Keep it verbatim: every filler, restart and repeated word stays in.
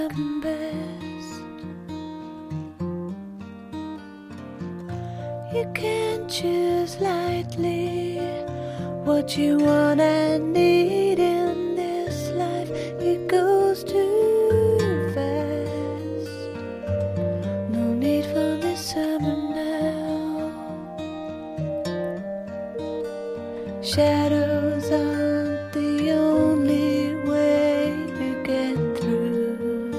best. You can't choose lightly what you want and need in this life. It goes too fast. No need for this summer now. Shadows are